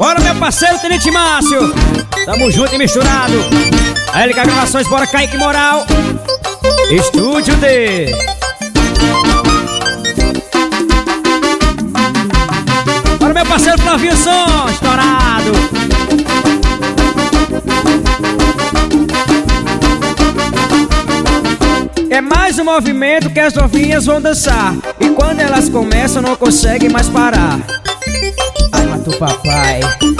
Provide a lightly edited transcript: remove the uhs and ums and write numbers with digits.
Bora, meu parceiro Tenente Márcio. Tamo junto e misturado. A LK Gravações, bora Kaique Moral. Estúdio D. Bora, meu parceiro Flavinho Som, estourado. É mais um movimento que as novinhas vão dançar, e quando elas começam não conseguem mais parar. Ai, mata o papai.